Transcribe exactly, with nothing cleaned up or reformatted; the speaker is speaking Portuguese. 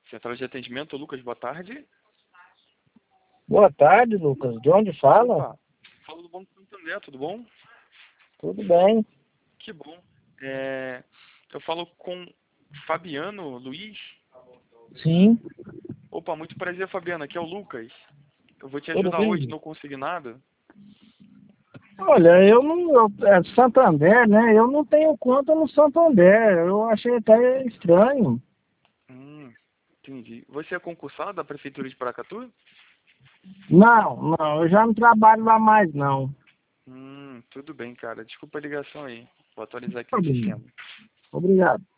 Central de atendimento, Lucas, boa tarde. Boa tarde, Lucas. De onde fala? Opa, falo do Banco Santander, tudo bom? Tudo bem. Que bom. É, eu falo com Fabiano Luiz. Sim. Opa, muito prazer, Fabiano. Aqui é o Lucas. Eu vou te Tudo ajudar hoje bem? no Consignado. Olha, eu não. Eu, é Santander, né? Eu não tenho conta no Santander. Eu achei até estranho. Hum, entendi. Você é concursado da Prefeitura de Paracatu? Não, não, eu já não trabalho lá mais, não. Hum, tudo bem, cara. Desculpa a ligação aí. Vou atualizar aqui Tá no bem. sistema. Obrigado.